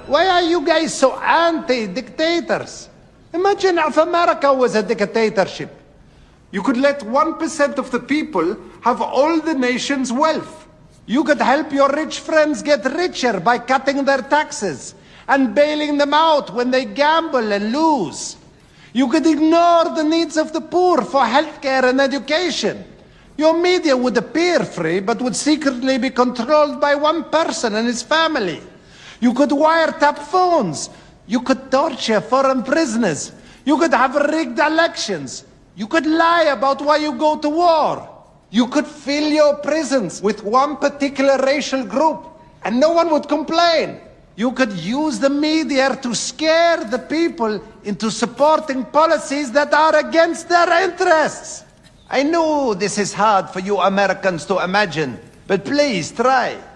Why are you guys so anti-dictators? Imagine if America was a dictatorship. You could let 1% of the people have all the nation's wealth. You could help your rich friends get richer by cutting their taxes and bailing them out when they gamble and lose. You could ignore the needs of the poor for healthcare and education. Your media would appear free, but would secretly be controlled by one person and his family. You could wiretap phones. You could torture foreign prisoners. You could have rigged elections. You could lie about why you go to war. You could fill your prisons with one particular racial group, and no one would complain. You could use the media to scare the people into supporting policies that are against their interests. I know this is hard for you Americans to imagine, but please try.